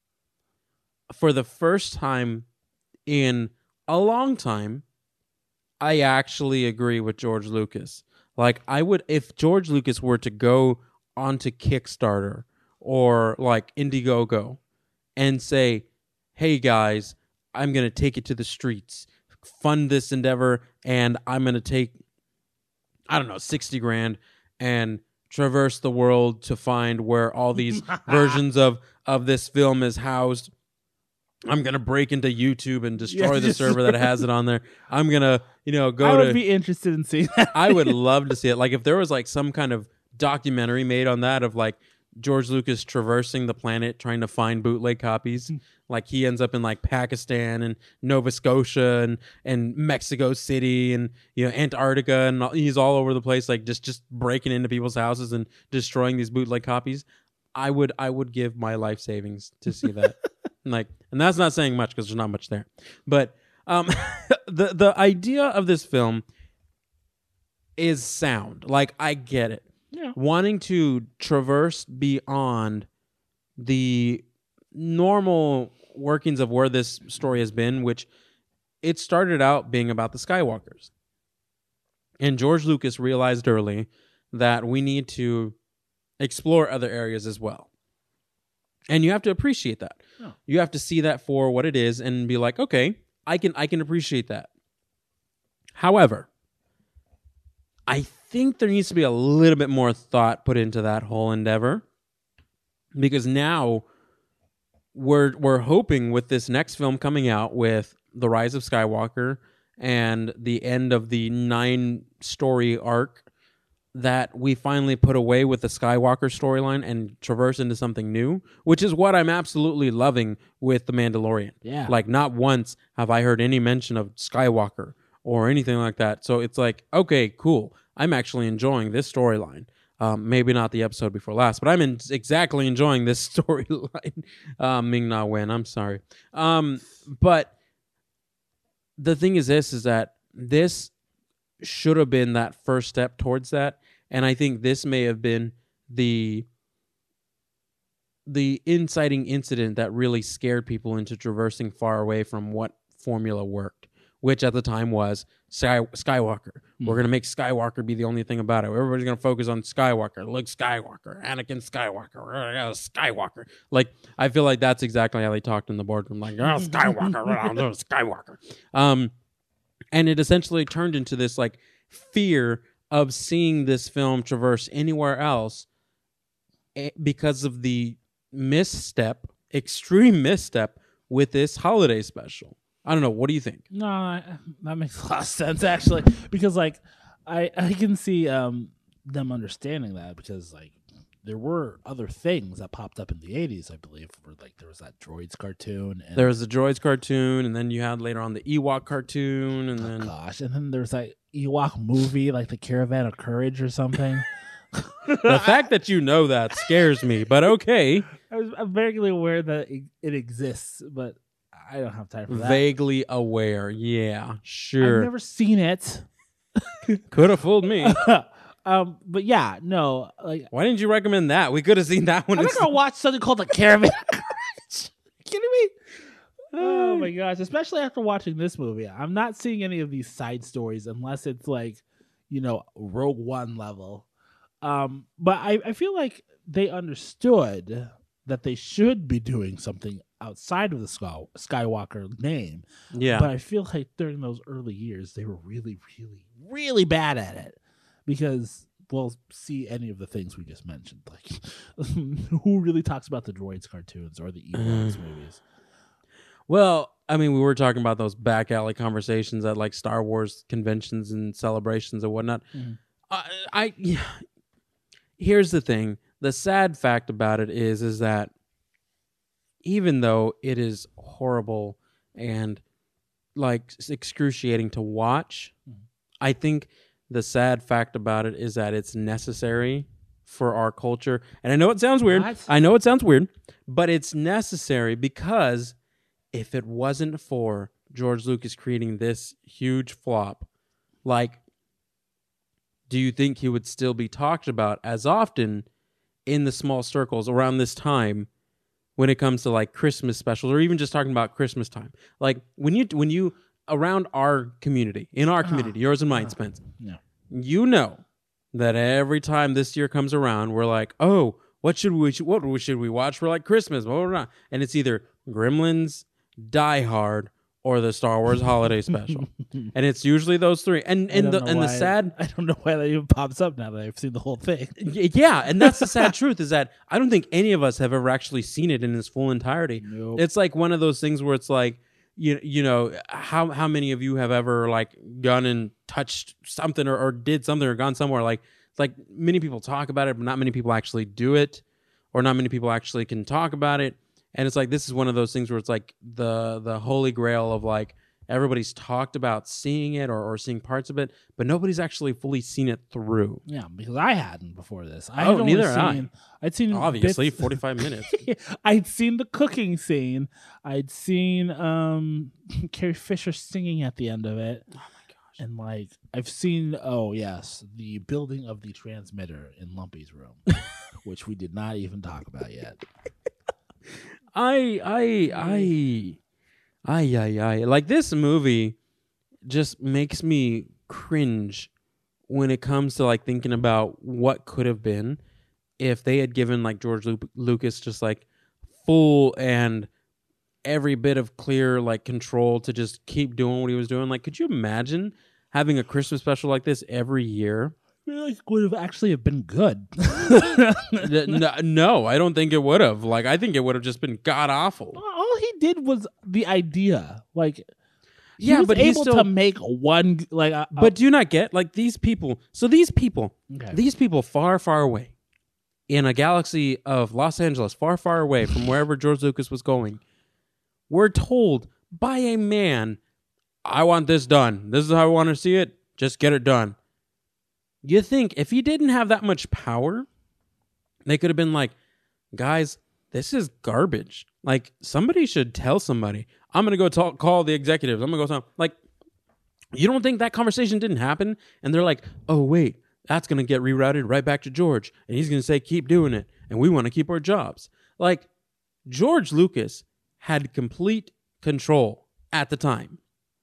for the first time in a long time, I actually agree with George Lucas. Like, I would, if George Lucas were to go onto Kickstarter or like Indiegogo and say, hey guys, I'm going to take it to the streets, fund this endeavor, and I'm going to take, I don't know, 60 grand and traverse the world to find where all these versions of this film is housed. I'm going to break into YouTube and destroy the server that has it on there. I'm going to,
I would be interested in seeing that.
I would love to see it. Like if there was like some kind of documentary made on that of like George Lucas traversing the planet trying to find bootleg copies. Like he ends up in like Pakistan and Nova Scotia and Mexico City and Antarctica, and he's all over the place, like just breaking into people's houses and destroying these bootleg copies. I would give my life savings to see that. And that's not saying much because there's not much there. But the idea of this film is sound. Like I get it.
Yeah.
Wanting to traverse beyond the normal workings of where this story has been, which it started out being about the Skywalkers. And George Lucas realized early that we need to explore other areas as well. And you have to appreciate that. Oh. You have to see that for what it is and be like, okay, I can appreciate that. However, I think there needs to be a little bit more thought put into that whole endeavor, because now we're hoping with this next film coming out with The Rise of Skywalker and the end of the 9-story arc that we finally put away with the Skywalker storyline and traverse into something new, which is what I'm absolutely loving with The Mandalorian.
Yeah.
Like not once have I heard any mention of Skywalker or anything like that. So it's like, okay, cool. I'm actually enjoying this storyline. Maybe not the episode before last, but I'm exactly enjoying this storyline. Ming-Na Wen, I'm sorry. But the thing is that this should have been that first step towards that. And I think this may have been the inciting incident that really scared people into traversing far away from what formula worked, which at the time was Skywalker. We're going to make Skywalker be the only thing about it. Everybody's going to focus on Skywalker. Luke Skywalker, Anakin Skywalker, Skywalker. Like, I feel like that's exactly how they talked in the boardroom. Like, Skywalker, Skywalker. And it essentially turned into this like fear of seeing this film traverse anywhere else because of the extreme misstep with this holiday special. I don't know. What do you think?
No, that makes a lot of sense actually, because like I can see them understanding that, because like there were other things that popped up in the 80s, I believe, where like there was that Droids cartoon. And
there was the Droids cartoon, and then you had later on the Ewok cartoon, and
and then there's that Ewok movie, like the Caravan of Courage or something.
The fact that you know that scares me, but okay.
I'm vaguely aware that it exists, but I don't have time for that.
Vaguely aware, yeah, sure.
I've never seen it.
Could have fooled me.
But yeah, no. Like,
why didn't you recommend that? We could have seen that one.
I'm not gonna watch something called The Caravan of Courage. You kidding me? Oh my gosh! Especially after watching this movie, I'm not seeing any of these side stories unless it's like, Rogue One level. But I feel like they understood that they should be doing something outside of the Skywalker name.
Yeah.
But I feel like during those early years, they were really, really, really bad at it. Because we'll see any of the things we just mentioned. Like, who really talks about the Droids cartoons or the Ewoks movies?
Well, I mean, we were talking about those back alley conversations at like Star Wars conventions and celebrations and whatnot.
Mm-hmm.
Here's the thing. the sad fact about it is that even though it is horrible and like excruciating to watch, I think the sad fact about it is that it's necessary for our culture. And I know it sounds weird. But it's necessary because if it wasn't for George Lucas creating this huge flop, like, do you think he would still be talked about as often in the small circles around this time when it comes to like Christmas specials or even just talking about Christmas time? Like when you around our community, in our community, yours and mine, Spence, you know that every time this year comes around, we're like, oh, what should we watch for like Christmas? Blah, blah, blah. And it's either Gremlins, Die Hard, or the Star Wars Holiday Special. And it's usually those three. And the sad...
I don't know why that even pops up now that I've seen the whole thing.
Yeah, and that's the sad truth is that I don't think any of us have ever actually seen it in its full entirety.
Nope.
It's like one of those things where it's like, you know, how many of you have ever like gone and touched something or did something or gone somewhere? Like, it's like many people talk about it, but not many people actually do it, or not many people actually can talk about it. And it's like, this is one of those things where it's like the holy grail of like, everybody's talked about seeing it or seeing parts of it, but nobody's actually fully seen it through.
Yeah, because I hadn't before this.
Neither had I.
I'd seen
obviously 45 minutes.
I'd seen the cooking scene. I'd seen Carrie Fisher singing at the end of it.
Oh my gosh!
And like I've seen, the building of the transmitter in Lumpy's room, which we did not even talk about yet.
Like this movie just makes me cringe when it comes to like thinking about what could have been if they had given like George Lucas just like full and every bit of clear like control to just keep doing what he was doing. Like, could you imagine having a Christmas special like this every year?
I feel like it would have actually been good.
No, I don't think it would have. Like, I think it would have just been god awful.
All he did was the idea. Like,
he was
able to make one. Like,
but do you not get like these people? So these people far, far away in a galaxy of Los Angeles, far, far away from wherever George Lucas was going, were told by a man, "I want this done. This is how I want to see it. Just get it done." You think if he didn't have that much power, they could have been like, guys, this is garbage. Like, somebody should tell somebody. I'm going to go call the executives. I'm going to go tell. Like, you don't think that conversation didn't happen? And they're like, oh, wait, that's going to get rerouted right back to George. And he's going to say, keep doing it. And we want to keep our jobs. Like, George Lucas had complete control at the time.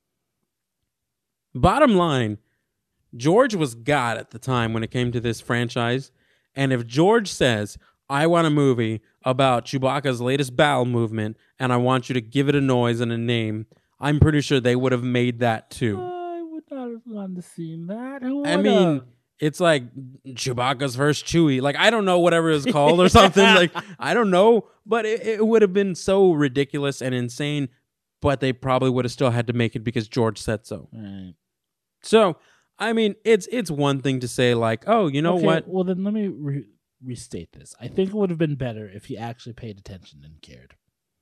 Bottom line, George was God at the time when it came to this franchise. And if George says, I want a movie about Chewbacca's latest bowel movement and I want you to give it a noise and a name, I'm pretty sure they would have made that too.
I would not have wanted to see that.
I mean, it's like Chewbacca's first Chewie. Like, I don't know whatever it's called or something. Like, I don't know. But it would have been so ridiculous and insane. But they probably would have still had to make it because George said so.
Right.
So... I mean, it's one thing to say like, oh, you know what?
Well, then let me restate this. I think it would have been better if he actually paid attention and cared.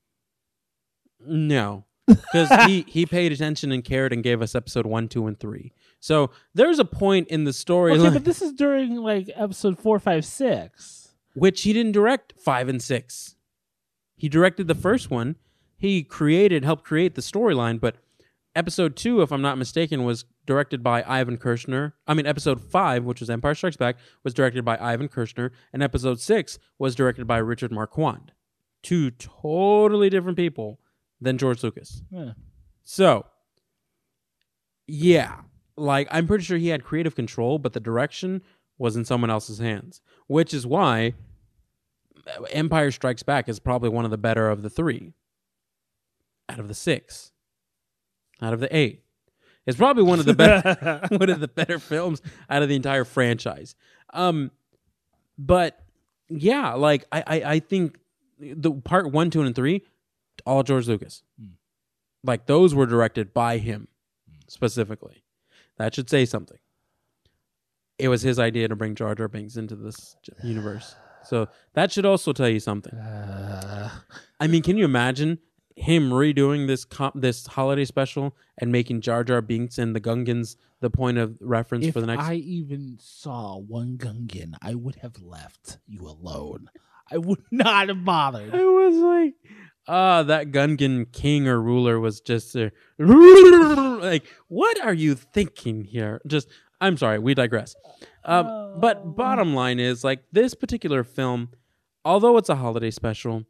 No, because he paid attention and cared and gave us episode 1, 2, and 3. So there's a point in the story.
Okay, but this is during like episode 4, 5, 6,
which he didn't direct 5 and 6. He directed the first one. He helped create the storyline, but episode 2, if I'm not mistaken, was directed by Ivan Kershner. I mean, episode 5, which was Empire Strikes Back, was directed by Ivan Kershner, and episode 6 was directed by Richard Marquand. 2 totally different people than George Lucas.
Yeah.
So, yeah, like, I'm pretty sure he had creative control, but the direction was in someone else's hands, which is why Empire Strikes Back is probably one of the better of the 3 out of the 6. Out of the 8. It's probably one of the better films out of the entire franchise. But yeah, like I think the part 1, 2, and 3, all George Lucas. Like those were directed by him specifically. That should say something. It was his idea to bring Jar Jar Binks into this universe. So that should also tell you something. I mean, can you imagine him redoing this holiday special and making Jar Jar Binks and the Gungans the point of reference
If
for the next?
I even saw one Gungan, I would have left you alone. I would not have bothered.
I was like, that Gungan king or ruler was just like, what are you thinking here? I'm sorry, we digress. But bottom line is, like, this particular film, although it's a holiday special,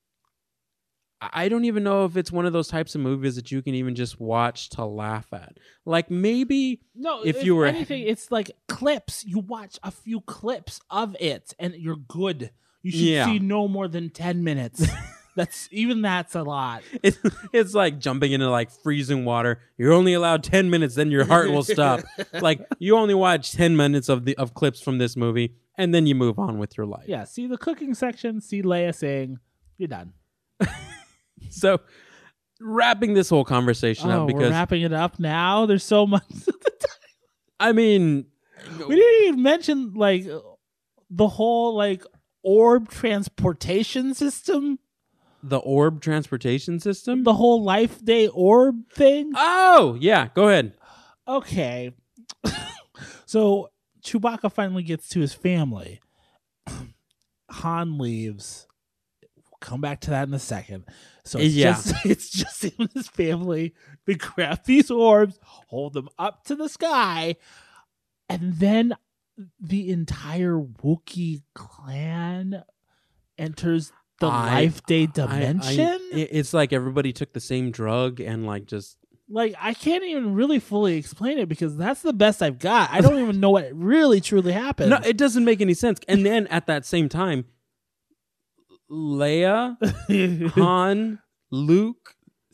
I don't even know if it's one of those types of movies that you can even just watch to laugh at. Like, maybe
No,
if you were
anything, it's like clips. You watch a few clips of it, and you're good. You should see no more than 10 minutes. That's a lot.
It's like jumping into like freezing water. You're only allowed 10 minutes, then your heart will stop. Like, you only watch 10 minutes of clips from this movie, and then you move on with your life.
Yeah, see the cooking section, see Leia saying, you're done.
So, wrapping this whole conversation up, because
we're wrapping it up now. There's so much.
I mean,
we didn't even mention like the whole like orb transportation system.
The orb transportation system?
The whole Life Day orb thing.
Oh, yeah. Go ahead.
Okay. So Chewbacca finally gets to his family. Han leaves. We'll come back to that in a second. So it's just him and his family. They grab these orbs, hold them up to the sky, and then the entire Wookiee clan enters the Life Day dimension.
It's like everybody took the same drug and like just...
Like, I can't even really fully explain it because that's the best I've got. I don't even know what really truly happened.
No, it doesn't make any sense. And then at that same time, Leia, Han, Luke,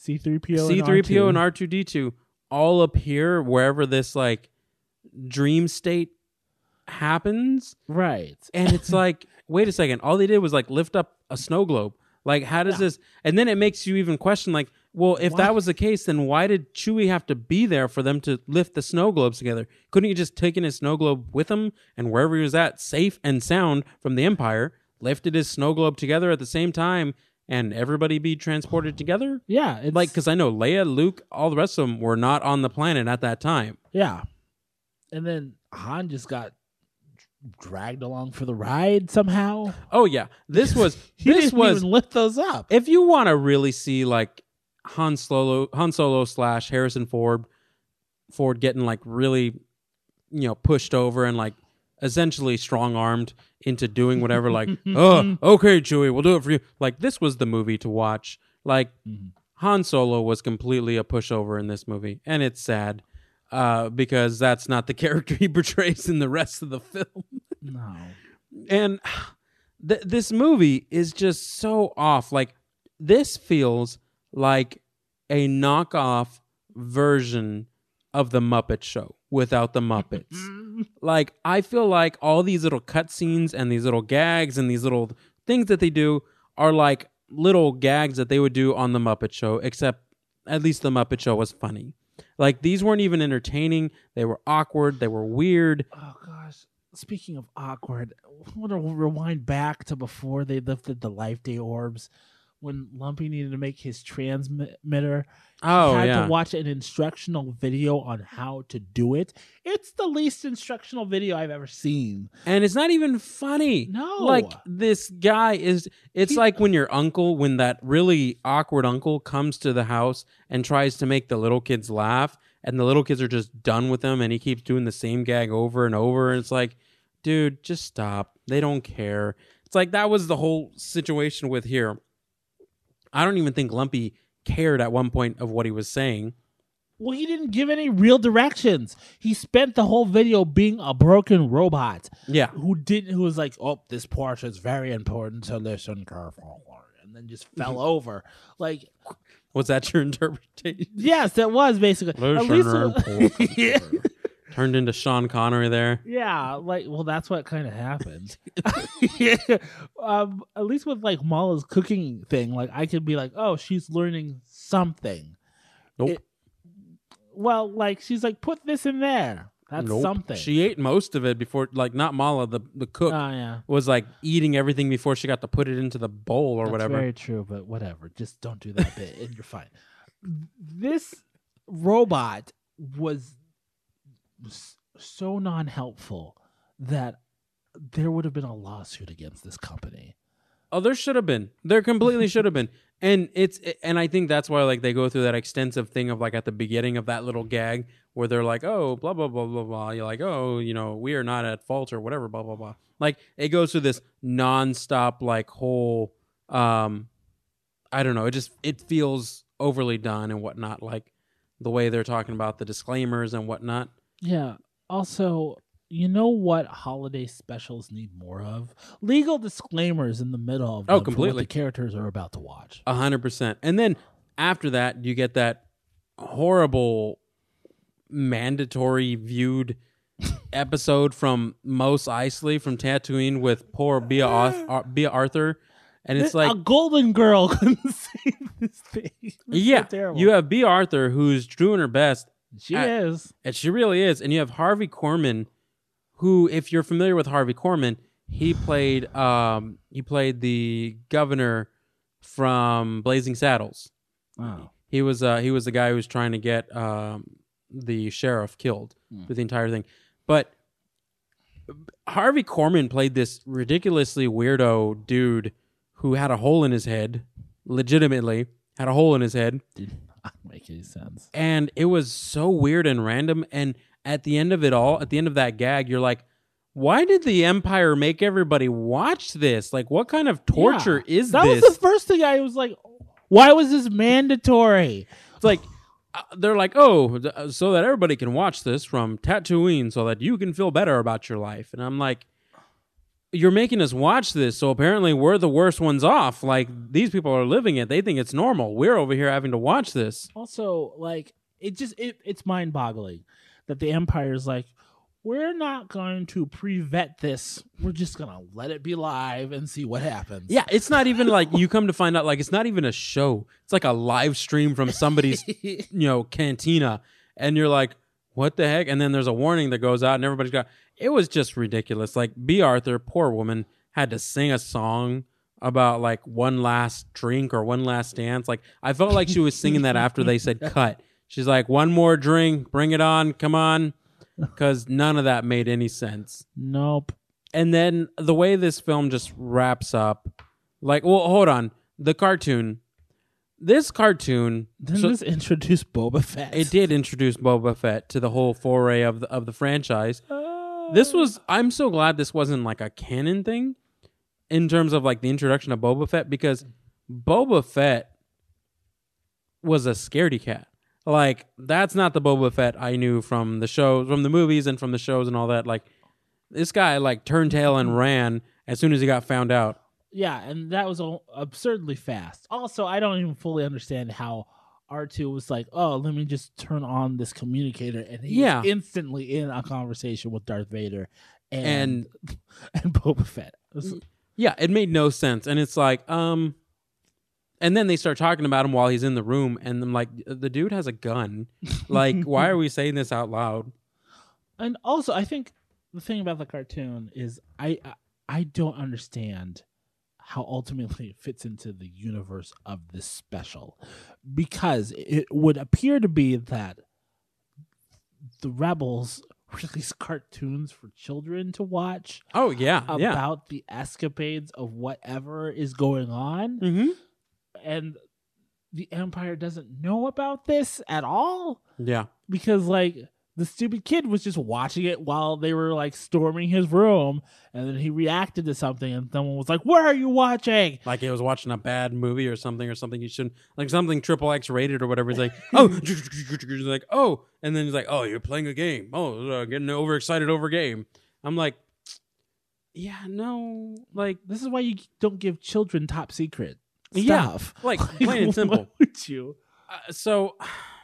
C-3PO
and R2-D2 all appear wherever this like dream state happens.
Right.
And it's like, wait a second, all they did was like lift up a snow globe. Like, how does this... And then it makes you even question, like, well, if that was the case, then why did Chewie have to be there for them to lift the snow globes together? Couldn't he just taken his snow globe with him and wherever he was at, safe and sound from the Empire, lifted his snow globe together at the same time, and everybody be transported together?
Yeah.
Like, because I know Leia, Luke, all the rest of them were not on the planet at that time.
Yeah. And then Han just got dragged along for the ride somehow.
Oh, yeah. This was...
He didn't even lift those up.
If you want to really see, like, Han Solo / Harrison Ford getting like really, pushed over and like essentially strong-armed into doing whatever, like, oh, okay, Chewie, we'll do it for you. Like, this was the movie to watch. Like, Han Solo was completely a pushover in this movie, and it's sad because that's not the character he portrays in the rest of the film.
No.
And this movie is just so off. Like, this feels like a knockoff version of the Muppet Show without the Muppets. Like, I feel like all these little cutscenes and these little gags and these little things that they do are like little gags that they would do on the Muppet Show, except at least the Muppet Show was funny. Like, these weren't even entertaining. They were awkward. They were weird.
Oh, gosh. Speaking of awkward, I want to rewind back to before they lifted the Life Day orbs. When Lumpy needed to make his transmitter, he had to watch an instructional video on how to do it. It's the least instructional video I've ever seen.
And it's not even funny.
No.
Like, this guy is... It's like when when that really awkward uncle comes to the house and tries to make the little kids laugh, and the little kids are just done with him, and he keeps doing the same gag over and over, and it's like, dude, just stop. They don't care. It's like, that was the whole situation with here. I don't even think Lumpy cared at one point of what he was saying.
Well, he didn't give any real directions. He spent the whole video being a broken robot.
Yeah.
Who was like, oh, this part is very important, so listen carefully. And then just fell over. Like,
was that your interpretation?
Yes, that was basically.
Turned into Sean Connery there.
Yeah, like, well, that's what kind of happened. At least with like Mala's cooking thing, like I could be like, oh, she's learning something.
Nope.
Well, like she's like, put this in there. That's
Nope.
something.
She ate most of it before, like, not Mala, the cook,
Oh, yeah.
was like eating everything before she got to put it into the bowl or
That's
whatever.
very true, but whatever. Just don't do that bit and you're fine. This robot was so non-helpful that there would have been a lawsuit against this company.
Oh, there should have been. There completely should have been. And I think that's why, like, they go through that extensive thing of, like, at the beginning of that little gag where they're like, oh, blah, blah, blah, blah, blah. You're like, oh, you know, we are not at fault or whatever, blah, blah, blah. Like, it goes through this nonstop, like, whole, I don't know. It feels overly done and whatnot. Like, the way they're talking about the disclaimers and whatnot.
Yeah. Also, you know what holiday specials need more of? Legal disclaimers in the middle of them for what
completely.
the characters are about to watch.
100%. And then after that, you get that horrible mandatory viewed episode from Mos Eisley from Tatooine with poor Bea Arthur. And it's like
a golden girl couldn't save this thing. It's
yeah,
so terrible.
you have Bea Arthur who's doing her best.
She is.
And she really is. And you have Harvey Korman, who, if you're familiar with Harvey Korman, he played the governor from Blazing Saddles.
Oh.
He was the guy who was trying to get the sheriff killed through the entire thing. But Harvey Korman played this ridiculously weirdo dude who had a hole in his head, legitimately had a hole in his head.
Did not make any sense.
And it was so weird and random. And at the end of it all, at the end of that gag, you're like, why did the Empire make everybody watch this? Like, what kind of torture is
that
this?
That was the first thing I was like, why was this mandatory?
It's like, they're like, oh, so that everybody can watch this from Tatooine so that you can feel better about your life. And I'm like, you're making us watch this, so apparently we're the worst ones off. Like, these people are living it. They think it's normal. We're over here having to watch this.
Also, like, it's mind-boggling that the Empire's like, we're not going to pre-vet this. We're just going to let it be live and see what happens.
Yeah, it's not even like, you come to find out, like, it's not even a show. It's like a live stream from somebody's, cantina. And you're like, what the heck? And then there's a warning that goes out and everybody's got... It was just ridiculous. Like, Bea Arthur, poor woman, had to sing a song about, like, one last drink or one last dance. Like, I felt like she was singing that after they said cut. She's like, one more drink, bring it on, come on. Because none of that made any sense.
Nope.
And then the way this film just wraps up, like, well, hold on. The cartoon. This cartoon...
Didn't this introduce Boba Fett?
It did introduce Boba Fett to the whole foray of the franchise. This was... I'm so glad this wasn't like a canon thing in terms of like the introduction of Boba Fett, because Boba Fett was a scaredy cat. Like, that's not the Boba Fett I knew from the shows, from the movies and from the shows and all that. Like, this guy, like, turned tail and ran as soon as he got found out.
Yeah, and that was absurdly fast. Also, I don't even fully understand how R2 was like, oh, let me just turn on this communicator. And he was instantly in a conversation with Darth Vader and Boba Fett.
Yeah, it made no sense. And it's like, and then they start talking about him while he's in the room, and I'm like, the dude has a gun. Like, why are we saying this out loud?
And also, I think the thing about the cartoon is I don't understand how ultimately it fits into the universe of this special, because it would appear to be that the Rebels release cartoons for children to watch.
Oh, yeah.
About the escapades of whatever is going on.
Mm-hmm.
And the Empire doesn't know about this at all.
Yeah.
Because, like, the stupid kid was just watching it while they were, like, storming his room. And then he reacted to something, and someone was like, "What are you watching?"
Like he was watching a bad movie or something you shouldn't, like something XXX rated or whatever. He's like, oh, he's like, oh. And then he's like, oh, you're playing a game. Oh, getting overexcited over a game. I'm like, yeah, no. Like,
this is why you don't give children top secret
stuff. Yeah, like, plain and simple.
Why would you?
So,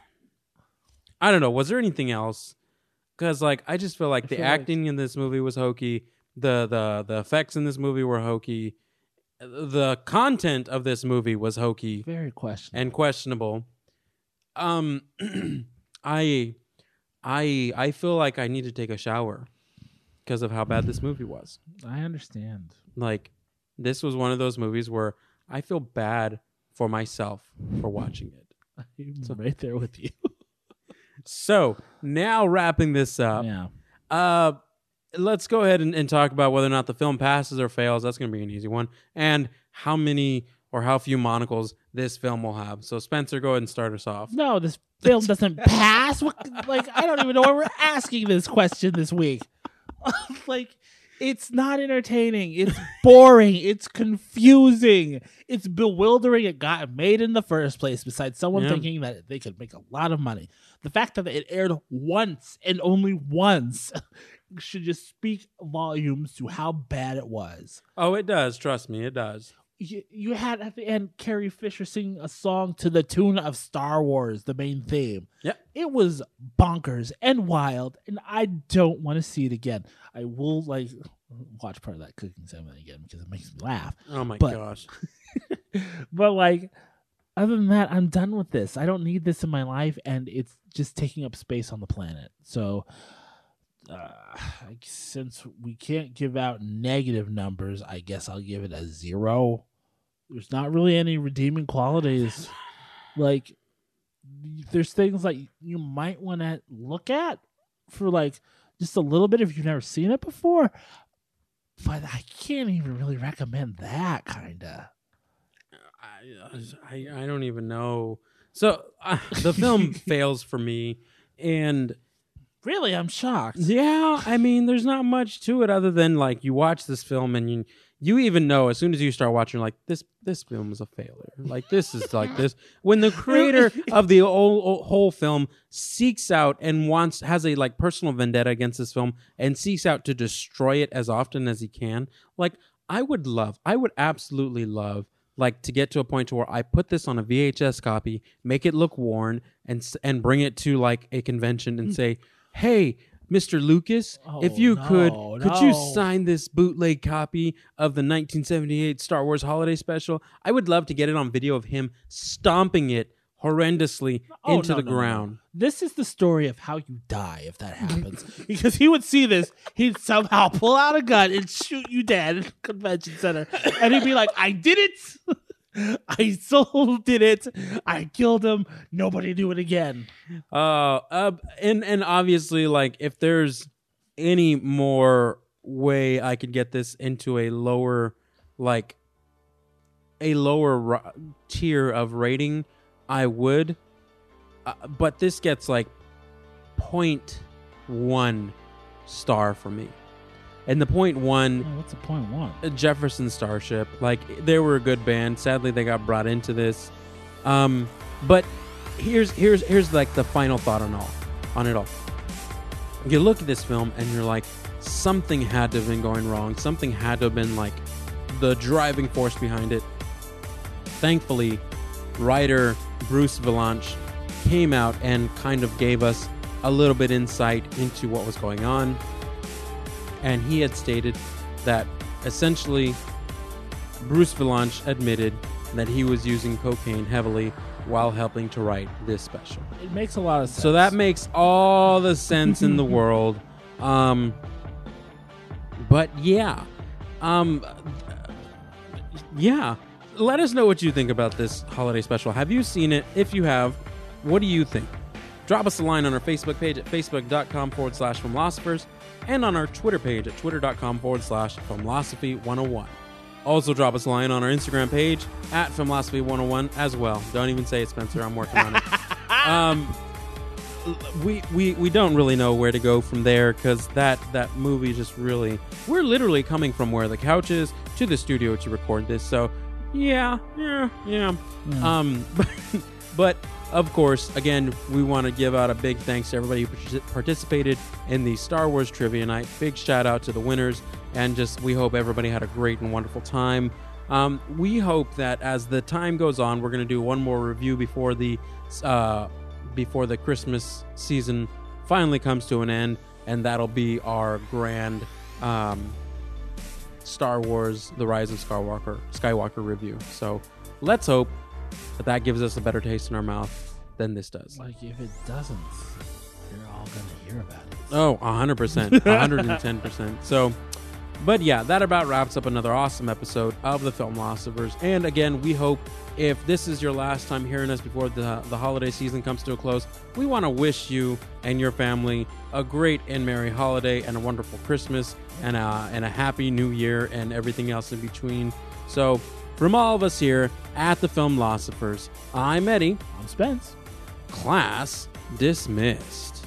I don't know. Was there anything else? Because, like, I just feel like the acting in this movie was hokey. The effects in this movie were hokey. The content of this movie was hokey.
Very questionable.
And questionable. I I feel like I need to take a shower because of how bad this movie was.
I understand.
Like, this was one of those movies where I feel bad for myself for watching it.
I'm right there with you.
So now wrapping this up,
Yeah.
let's go ahead and talk about whether or not the film passes or fails. That's going to be an easy one. And how many or how few monocles this film will have. So Spencer, go ahead and start us off.
No, this film doesn't pass. Like, I don't even know why we're asking this question this week. Like, it's not entertaining. It's boring. It's confusing. It's bewildering. It got made in the first place, besides someone thinking that they could make a lot of money. The fact that it aired once and only once should just speak volumes to how bad it was.
Oh, it does. Trust me, it does.
You had at the end Carrie Fisher sing a song to the tune of Star Wars, the main theme.
Yep.
It was bonkers and wild, and I don't want to see it again. I will watch part of that cooking segment again because it makes me laugh.
Oh my gosh.
But other than that, I'm done with this. I don't need this in my life, and it's just taking up space on the planet. So since we can't give out negative numbers, I guess I'll give it a 0. There's not really any redeeming qualities. Like, there's things like you might want to look at for just a little bit if you've never seen it before, but I can't even really recommend that kind of.
I don't even know. So the film fails for me, and
really, I'm shocked.
Yeah, I mean, there's not much to it other than you watch this film and you even know as soon as you start watching, this film is a failure. This is this. When the creator of the whole film seeks out and has a personal vendetta against this film and seeks out to destroy it as often as he can, I would absolutely love to get to a point to where I put this on a VHS copy, make it look worn, and bring it to a convention and say, "Hey, Mr. Lucas, if you could you sign this bootleg copy of the 1978 Star Wars Holiday Special? I would love to get it on video of him stomping it horrendously into the ground."
This is the story of how you die if that happens. Because he would see this, he'd somehow pull out a gun and shoot you dead at a convention center. And he'd be like, "I did it. I so did it. I killed him. Nobody do it again."
And obviously, if there's any more way I could get this into a lower tier of rating, I would. But this gets 0.1 star for me. And the 0.1...
Oh, what's the 0.1?
Jefferson Starship. They were a good band. Sadly, they got brought into this. But here's the final thought on it all. You look at this film and you're like, something had to have been going wrong. Something had to have been the driving force behind it. Thankfully, writer Bruce Vilanch came out and kind of gave us a little bit insight into what was going on. And he had stated that essentially Bruce Vilanch admitted that he was using cocaine heavily while helping to write this special.
It makes a lot of sense.
So that makes all the sense in the world. But yeah. Yeah. Let us know what you think about this holiday special. Have you seen it? If you have, what do you think? Drop us a line on our Facebook page at facebook.com/Filmlosophers and on our Twitter page at twitter.com/Filmlosophy101. Also drop us a line on our Instagram page at Filmlosophy101 as well. Don't even say it, Spencer. I'm working on it. We don't really know where to go from there because that movie just really... We're literally coming from where the couch is to the studio to record this. So, yeah. But of course, again, we want to give out a big thanks to everybody who participated in the Star Wars Trivia Night. Big shout out to the winners, and we hope everybody had a great and wonderful time. We hope that as the time goes on, we're going to do one more review before the Christmas season finally comes to an end, and that'll be our grand Star Wars: The Rise of Skywalker review. So let's hope that gives us a better taste in our mouth than this does.
If it doesn't, you're all gonna hear about it.
Oh, 100%. 110%. So, but yeah, that about wraps up another awesome episode of the Filmlossivers. And again, we hope if this is your last time hearing us before the holiday season comes to a close, we want to wish you and your family a great and merry holiday and a wonderful Christmas and a happy new year and everything else in between. So, from all of us here at the Filmlossivers, I'm Eddie.
I'm Spence.
Class dismissed.